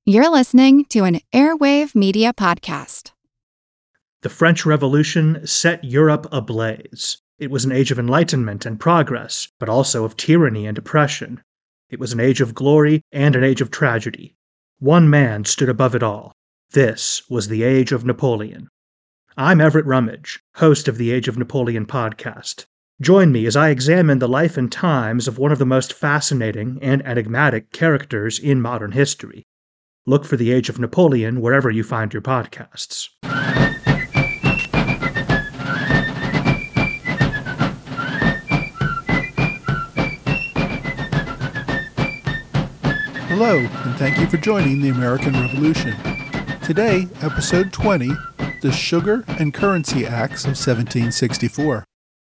You're listening to an Airwave Media Podcast. The French Revolution set Europe ablaze. It was an age of enlightenment and progress, but also of tyranny and oppression. It was an age of glory and an age of tragedy. One man stood above it all. This was the Age of Napoleon. I'm Everett Rummage, host of the Age of Napoleon podcast. Join me as I examine the life and times of one of the most fascinating and enigmatic characters in modern history. Look for the Age of Napoleon wherever you find your podcasts. Hello, and thank you for joining the American Revolution. Today, episode 20, the Sugar and Currency Acts of 1764.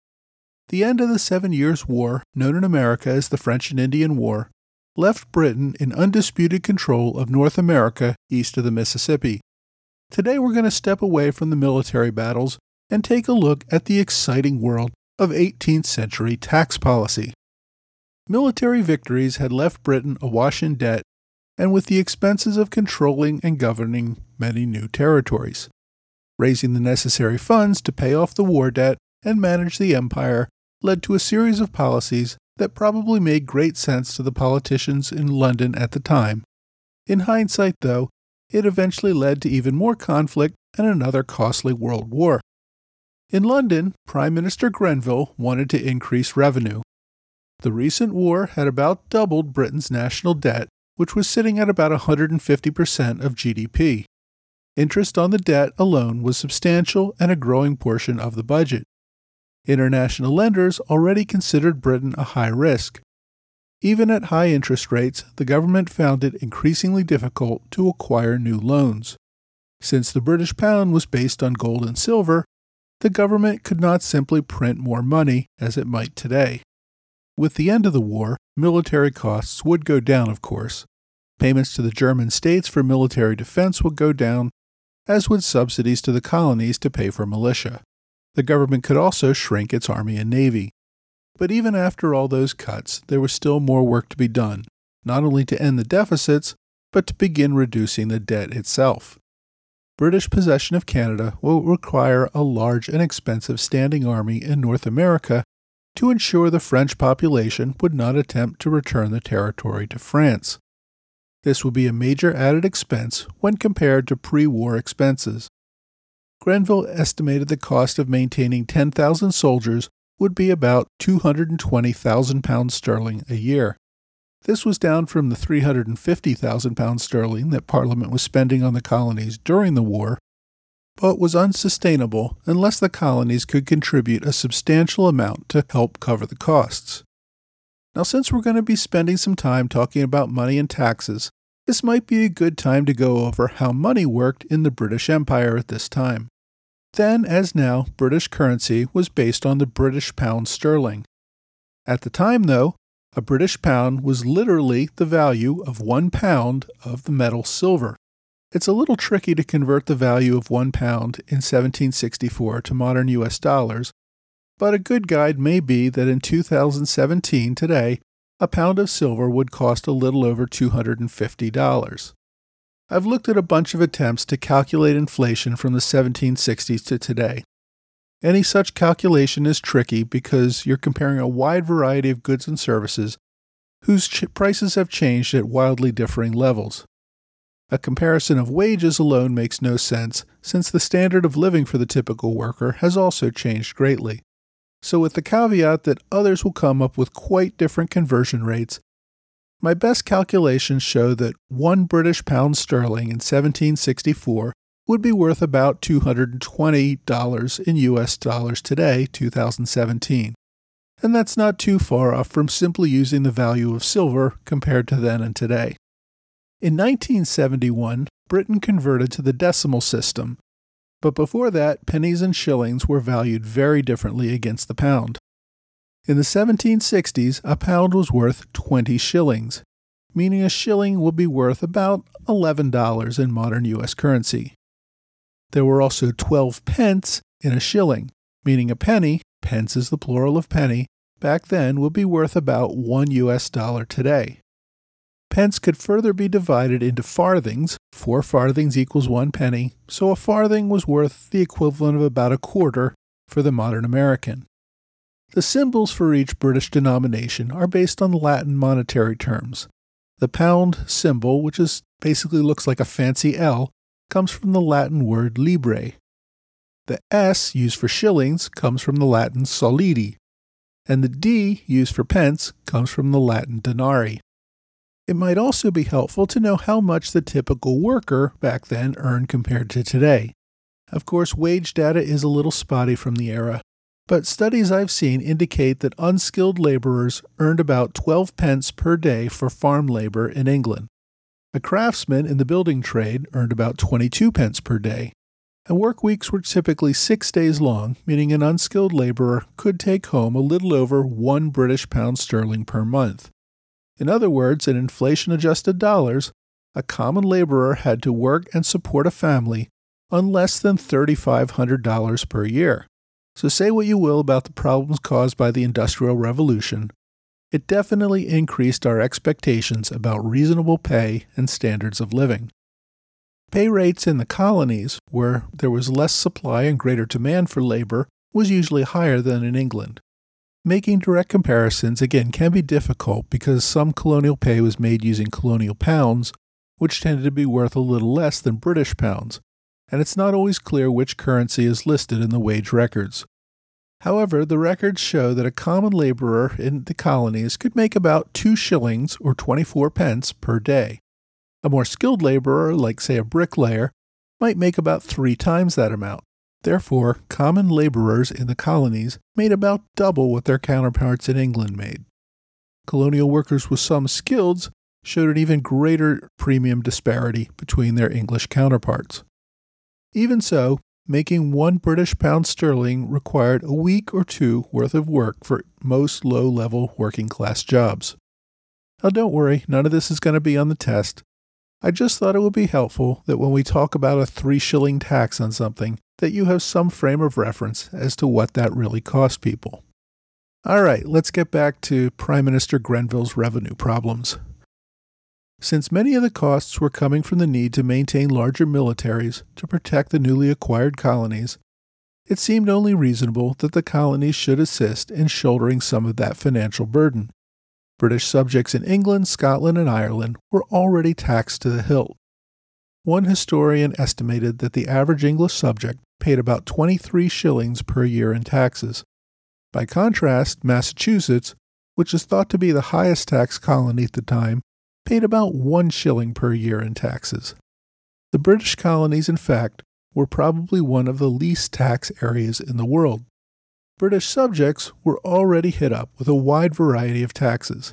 The end of the 7 Years' War, known in America as the French and Indian War, left Britain in undisputed control of North America east of the Mississippi. Today we're going to step away from the military battles and take a look at the exciting world of 18th century tax policy. Military victories had left Britain awash in debt and with the expenses of controlling and governing many new territories. Raising the necessary funds to pay off the war debt and manage the empire led to a series of policies that probably made great sense to the politicians in London at the time. In hindsight, though, it eventually led to even more conflict and another costly world war. In London, Prime Minister Grenville wanted to increase revenue. The recent war had about doubled Britain's national debt, which was sitting at about 150% of GDP. Interest on the debt alone was substantial and a growing portion of the budget. International lenders already considered Britain a high risk. Even at high interest rates, the government found it increasingly difficult to acquire new loans. Since the British pound was based on gold and silver, the government could not simply print more money as it might today. With the end of the war, military costs would go down, of course. Payments to the German states for military defense would go down, as would subsidies to the colonies to pay for militia. The government could also shrink its army and navy. But even after all those cuts, there was still more work to be done, not only to end the deficits, but to begin reducing the debt itself. British possession of Canada will require a large and expensive standing army in North America to ensure the French population would not attempt to return the territory to France. This would be a major added expense when compared to pre-war expenses. Grenville estimated the cost of maintaining 10,000 soldiers would be about £220,000 sterling a year. This was down from the £350,000 sterling that Parliament was spending on the colonies during the war, but was unsustainable unless the colonies could contribute a substantial amount to help cover the costs. Now, since we're going to be spending some time talking about money and taxes, this might be a good time to go over how money worked in the British Empire at this time. Then, as now, British currency was based on the British pound sterling. At the time, though, a British pound was literally the value of 1 pound of the metal silver. It's a little tricky to convert the value of 1 pound in 1764 to modern US dollars, but a good guide may be that in 2017 today, a pound of silver would cost a little over $250. I've looked at a bunch of attempts to calculate inflation from the 1760s to today. Any such calculation is tricky because you're comparing a wide variety of goods and services whose prices have changed at wildly differing levels. A comparison of wages alone makes no sense since the standard of living for the typical worker has also changed greatly. So with the caveat that others will come up with quite different conversion rates, my best calculations show that 1 British pound sterling in 1764 would be worth about $220 in US dollars today, 2017. And that's not too far off from simply using the value of silver compared to then and today. In 1971, Britain converted to the decimal system, but before that, pennies and shillings were valued very differently against the pound. In the 1760s, a pound was worth 20 shillings, meaning a shilling would be worth about $11 in modern US currency. There were also 12 pence in a shilling, meaning a penny, pence is the plural of penny, back then would be worth about $1 today. Pence could further be divided into farthings. 4 farthings equals 1 penny, so a farthing was worth the equivalent of about a quarter for the modern American. The symbols for each British denomination are based on Latin monetary terms. The pound symbol, which basically looks like a fancy L, comes from the Latin word libre. The S used for shillings comes from the Latin solidi, and the D used for pence comes from the Latin denari. It might also be helpful to know how much the typical worker back then earned compared to today. Of course, wage data is a little spotty from the era, but studies I've seen indicate that unskilled laborers earned about 12 pence per day for farm labor in England. A craftsman in the building trade earned about 22 pence per day, and work weeks were typically 6 days long, meaning an unskilled laborer could take home a little over £1 per month. In other words, in inflation-adjusted dollars, a common laborer had to work and support a family on less than $3,500 per year. So say what you will about the problems caused by the Industrial Revolution, it definitely increased our expectations about reasonable pay and standards of living. Pay rates in the colonies, where there was less supply and greater demand for labor, was usually higher than in England. Making direct comparisons again can be difficult because some colonial pay was made using colonial pounds, which tended to be worth a little less than British pounds, and it's not always clear which currency is listed in the wage records. However, the records show that a common laborer in the colonies could make about 2 shillings or 24 pence per day. A more skilled laborer, like say a bricklayer, might make about 3 times that amount. Therefore, common laborers in the colonies made about double what their counterparts in England made. Colonial workers with some skills showed an even greater premium disparity between their English counterparts. Even so, making £1 required a week or 2 worth of work for most low-level working-class jobs. Now don't worry, none of this is going to be on the test. I just thought it would be helpful that when we talk about a 3-shilling tax on something, that you have some frame of reference as to what that really cost people. All right, let's get back to Prime Minister Grenville's revenue problems. Since many of the costs were coming from the need to maintain larger militaries to protect the newly acquired colonies, it seemed only reasonable that the colonies should assist in shouldering some of that financial burden. British subjects in England, Scotland, and Ireland were already taxed to the hilt. One historian estimated that the average English subject paid about 23 shillings per year in taxes. By contrast, Massachusetts, which is thought to be the highest tax colony at the time, paid about 1 shilling per year in taxes. The British colonies, in fact, were probably one of the least tax areas in the world. British subjects were already hit up with a wide variety of taxes.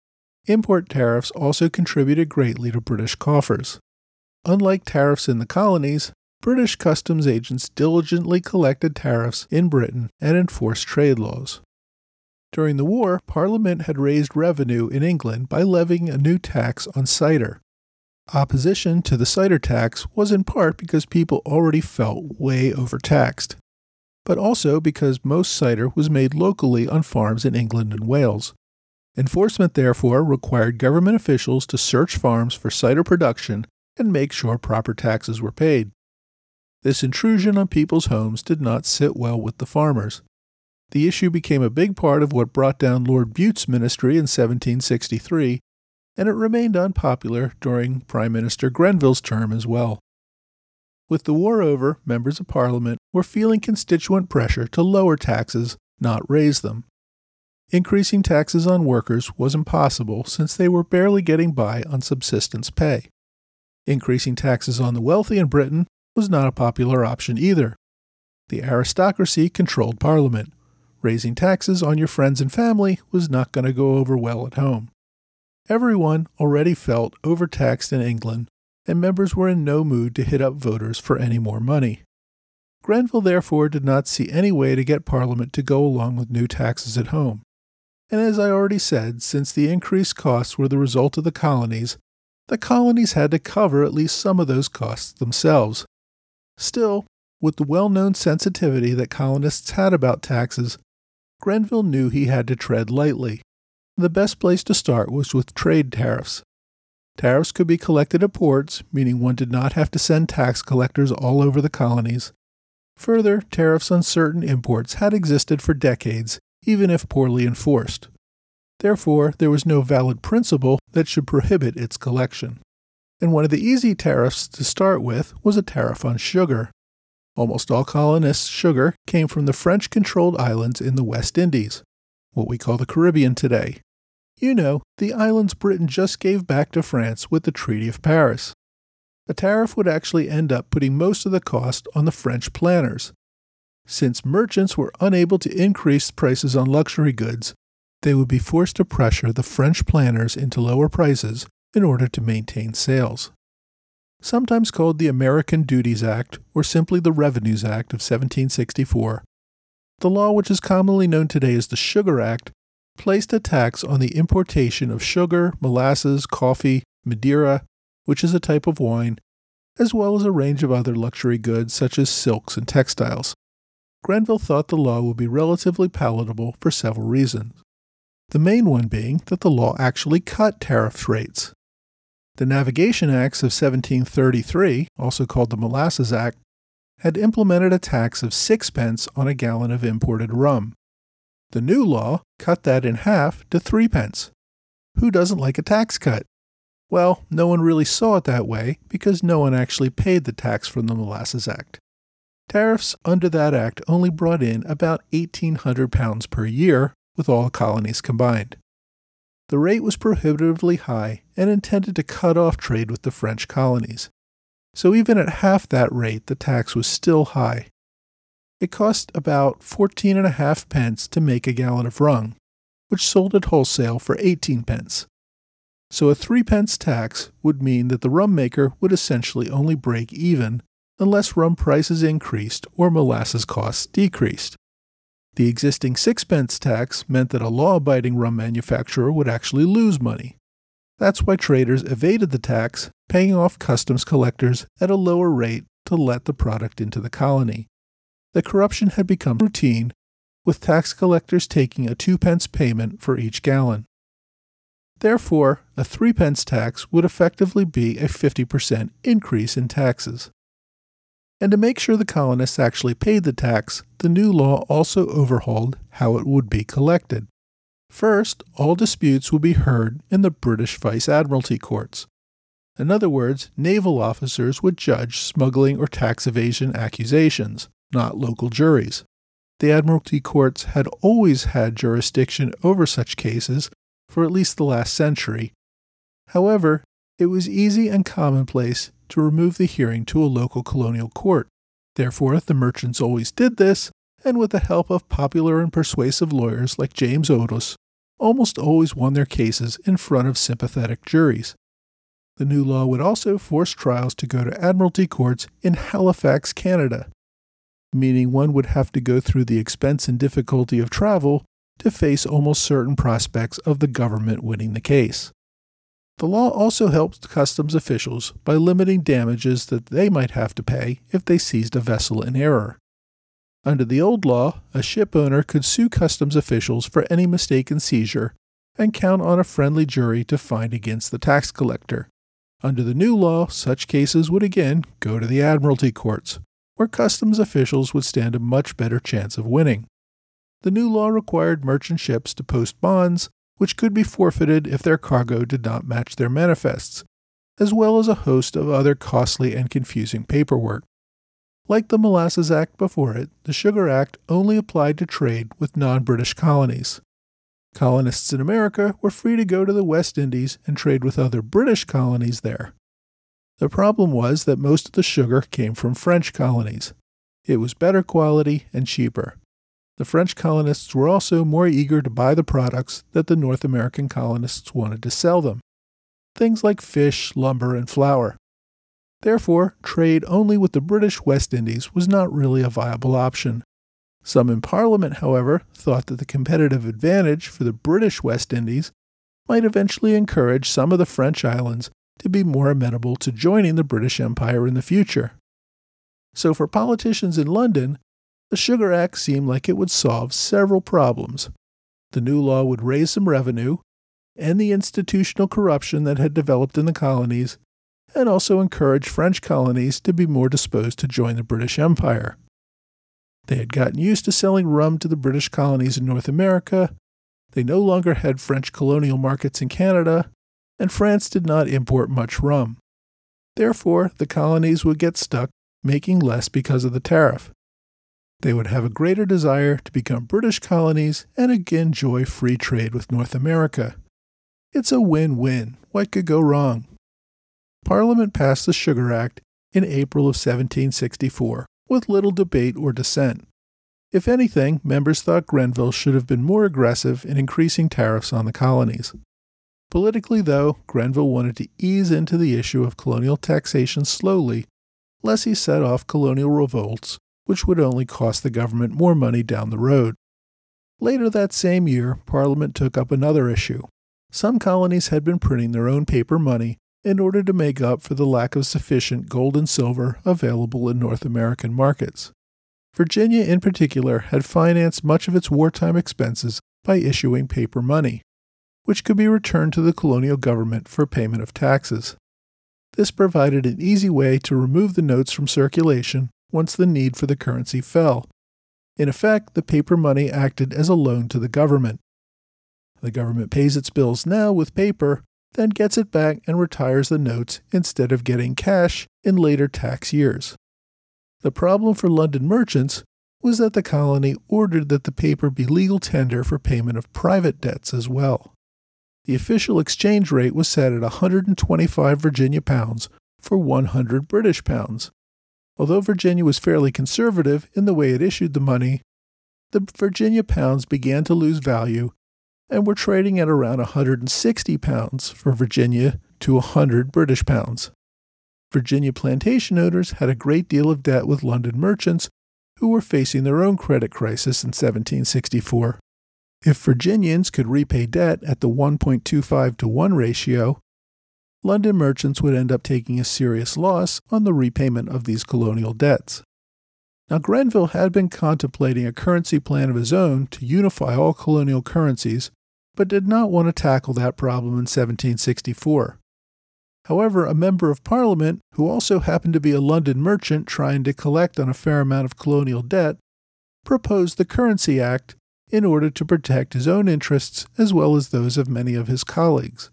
Import tariffs also contributed greatly to British coffers. Unlike tariffs in the colonies, British customs agents diligently collected tariffs in Britain and enforced trade laws. During the war, Parliament had raised revenue in England by levying a new tax on cider. Opposition to the cider tax was in part because people already felt way overtaxed, but also because most cider was made locally on farms in England and Wales. Enforcement, therefore, required government officials to search farms for cider production and make sure proper taxes were paid. This intrusion on people's homes did not sit well with the farmers. The issue became a big part of what brought down Lord Bute's ministry in 1763, and it remained unpopular during Prime Minister Grenville's term as well. With the war over, members of Parliament were feeling constituent pressure to lower taxes, not raise them. Increasing taxes on workers was impossible since they were barely getting by on subsistence pay. Increasing taxes on the wealthy in Britain was not a popular option either. The aristocracy controlled Parliament. Raising taxes on your friends and family was not going to go over well at home. Everyone already felt overtaxed in England, and members were in no mood to hit up voters for any more money. Grenville therefore did not see any way to get Parliament to go along with new taxes at home. And as I already said, since the increased costs were the result of the colonies had to cover at least some of those costs themselves. Still, with the well-known sensitivity that colonists had about taxes, Grenville knew he had to tread lightly. The best place to start was with trade tariffs. Tariffs could be collected at ports, meaning one did not have to send tax collectors all over the colonies. Further, tariffs on certain imports had existed for decades, even if poorly enforced. Therefore, there was no valid principle that should prohibit its collection. And one of the easy tariffs to start with was a tariff on sugar. Almost all colonists' sugar came from the French-controlled islands in the West Indies, what we call the Caribbean today. You know, the islands Britain just gave back to France with the Treaty of Paris. A tariff would actually end up putting most of the cost on the French planters. Since merchants were unable to increase prices on luxury goods, they would be forced to pressure the French planters into lower prices in order to maintain sales. Sometimes called the American Duties Act or simply the Revenues Act of 1764, the law, which is commonly known today as the Sugar Act, placed a tax on the importation of sugar, molasses, coffee, Madeira, which is a type of wine, as well as a range of other luxury goods such as silks and textiles. Grenville thought the law would be relatively palatable for several reasons. The main one being that the law actually cut tariff rates. The Navigation Acts of 1733, also called the Molasses Act, had implemented a tax of 6 pence on a gallon of imported rum. The new law cut that in half to 3 pence. Who doesn't like a tax cut? Well, no one really saw it that way because no one actually paid the tax from the Molasses Act. Tariffs under that act only brought in about £1,800 per year with all colonies combined. The rate was prohibitively high and intended to cut off trade with the French colonies. So even at half that rate, the tax was still high. It cost about 14.5 pence to make a gallon of rum, which sold at wholesale for 18 pence. So a 3 pence tax would mean that the rum maker would essentially only break even unless rum prices increased or molasses costs decreased. The existing 6 pence tax meant that a law-abiding rum manufacturer would actually lose money. That's why traders evaded the tax, paying off customs collectors at a lower rate to let the product into the colony. The corruption had become routine, with tax collectors taking a 2 pence payment for each gallon. Therefore, a 3 pence tax would effectively be a 50% increase in taxes. And to make sure the colonists actually paid the tax, the new law also overhauled how it would be collected. First, all disputes would be heard in the British Vice Admiralty courts. In other words, naval officers would judge smuggling or tax evasion accusations, not local juries. The Admiralty courts had always had jurisdiction over such cases for at least the last century. However, it was easy and commonplace to remove the hearing to a local colonial court. Therefore, the merchants always did this, and with the help of popular and persuasive lawyers like James Otis, almost always won their cases in front of sympathetic juries. The new law would also force trials to go to Admiralty courts in Halifax, Canada, meaning one would have to go through the expense and difficulty of travel to face almost certain prospects of the government winning the case. The law also helped customs officials by limiting damages that they might have to pay if they seized a vessel in error. Under the old law, a ship owner could sue customs officials for any mistaken seizure and count on a friendly jury to find against the tax collector. Under the new law, such cases would again go to the Admiralty courts, where customs officials would stand a much better chance of winning. The new law required merchant ships to post bonds, which could be forfeited if their cargo did not match their manifests, as well as a host of other costly and confusing paperwork. Like the Molasses Act before it, the Sugar Act only applied to trade with non-British colonies. Colonists in America were free to go to the West Indies and trade with other British colonies there. The problem was that most of the sugar came from French colonies. It was better quality and cheaper. The French colonists were also more eager to buy the products that the North American colonists wanted to sell them. Things like fish, lumber, and flour. Therefore, trade only with the British West Indies was not really a viable option. Some in Parliament, however, thought that the competitive advantage for the British West Indies might eventually encourage some of the French islands to be more amenable to joining the British Empire in the future. So for politicians in London, the Sugar Act seemed like it would solve several problems. The new law would raise some revenue, end the institutional corruption that had developed in the colonies, and also encourage French colonies to be more disposed to join the British Empire. They had gotten used to selling rum to the British colonies in North America. They no longer had French colonial markets in Canada, and France did not import much rum. Therefore, the colonies would get stuck making less because of the tariff. They would have a greater desire to become British colonies and again enjoy free trade with North America. It's a win-win. What could go wrong? Parliament passed the Sugar Act in April of 1764, with little debate or dissent. If anything, members thought Grenville should have been more aggressive in increasing tariffs on the colonies. Politically, though, Grenville wanted to ease into the issue of colonial taxation slowly, lest he set off colonial revolts, which would only cost the government more money down the road. Later that same year, Parliament took up another issue. Some colonies had been printing their own paper money in order to make up for the lack of sufficient gold and silver available in North American markets. Virginia, in particular, had financed much of its wartime expenses by issuing paper money, which could be returned to the colonial government for payment of taxes. This provided an easy way to remove the notes from circulation once the need for the currency fell. In effect, the paper money acted as a loan to the government. The government pays its bills now with paper, then gets it back and retires the notes instead of getting cash in later tax years. The problem for London merchants was that the colony ordered that the paper be legal tender for payment of private debts as well. The official exchange rate was set at 125 Virginia pounds for 100 British pounds. Although Virginia was fairly conservative in the way it issued the money, the Virginia pounds began to lose value and were trading at around 160 pounds for Virginia to 100 British pounds. Virginia plantation owners had a great deal of debt with London merchants who were facing their own credit crisis in 1764. If Virginians could repay debt at the 1.25 to 1 ratio, London merchants would end up taking a serious loss on the repayment of these colonial debts. Now, Grenville had been contemplating a currency plan of his own to unify all colonial currencies, but did not want to tackle that problem in 1764. However, a member of Parliament, who also happened to be a London merchant trying to collect on a fair amount of colonial debt, proposed the Currency Act in order to protect his own interests as well as those of many of his colleagues.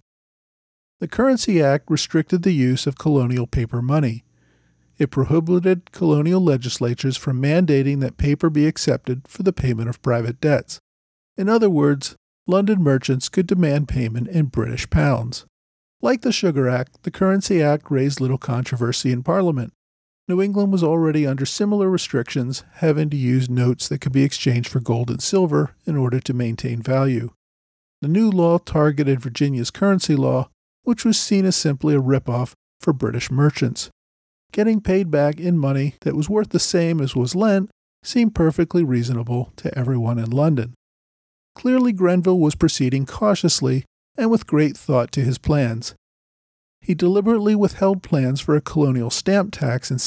The Currency Act restricted the use of colonial paper money. It prohibited colonial legislatures from mandating that paper be accepted for the payment of private debts. In other words, London merchants could demand payment in British pounds. Like the Sugar Act, the Currency Act raised little controversy in Parliament. New England was already under similar restrictions, having to use notes that could be exchanged for gold and silver in order to maintain value. The new law targeted Virginia's currency law, which was seen as simply a ripoff for British merchants. Getting paid back in money that was worth the same as was lent seemed perfectly reasonable to everyone in London. Clearly, Grenville was proceeding cautiously and with great thought to his plans. He deliberately withheld plans for a colonial stamp tax in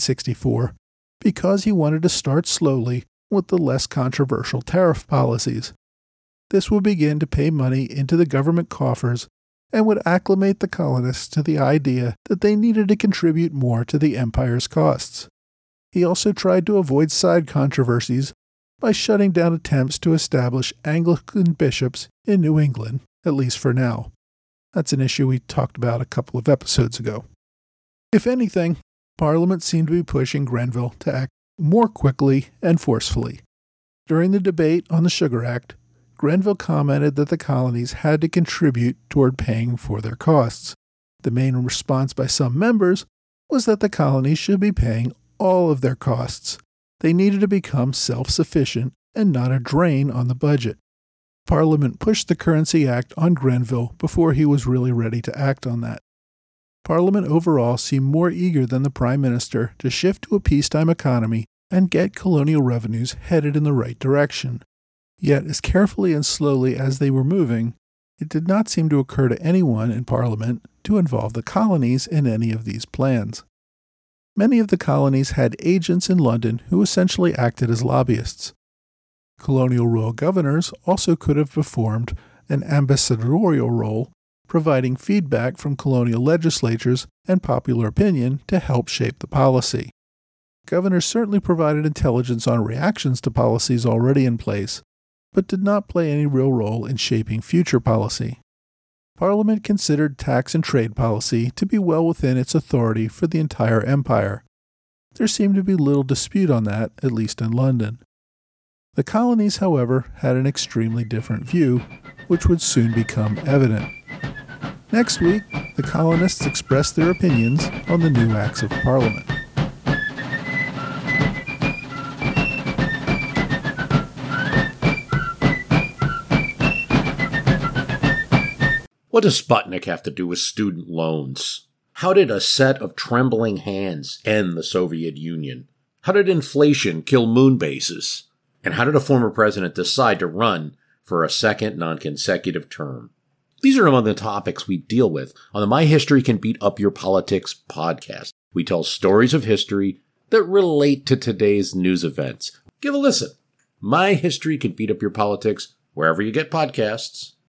1764 because he wanted to start slowly with the less controversial tariff policies. This would begin to pay money into the government coffers and would acclimate the colonists to the idea that they needed to contribute more to the empire's costs. He also tried to avoid side controversies by shutting down attempts to establish Anglican bishops in New England, at least for now. That's an issue we talked about a couple of episodes ago. If anything, Parliament seemed to be pushing Grenville to act more quickly and forcefully. During the debate on the Sugar Act, Grenville commented that the colonies had to contribute toward paying for their costs. The main response by some members was that the colonies should be paying all of their costs. They needed to become self-sufficient and not a drain on the budget. Parliament pushed the Currency Act on Grenville before he was really ready to act on that. Parliament overall seemed more eager than the Prime Minister to shift to a peacetime economy and get colonial revenues headed in the right direction. Yet, as carefully and slowly as they were moving, it did not seem to occur to anyone in Parliament to involve the colonies in any of these plans. Many of the colonies had agents in London who essentially acted as lobbyists. Colonial royal governors also could have performed an ambassadorial role, providing feedback from colonial legislatures and popular opinion to help shape the policy. Governors certainly provided intelligence on reactions to policies already in place, but did not play any real role in shaping future policy. Parliament considered tax and trade policy to be well within its authority for the entire empire. There seemed to be little dispute on that, at least in London. The colonies, however, had an extremely different view, which would soon become evident. Next week, the colonists expressed their opinions on the new Acts of Parliament. What does Sputnik have to do with student loans? How did a set of trembling hands end the Soviet Union? How did inflation kill moon bases? And how did a former president decide to run for a second non-consecutive term? These are among the topics we deal with on the My History Can Beat Up Your Politics podcast. We tell stories of history that relate to today's news events. Give a listen. My History Can Beat Up Your Politics wherever you get podcasts.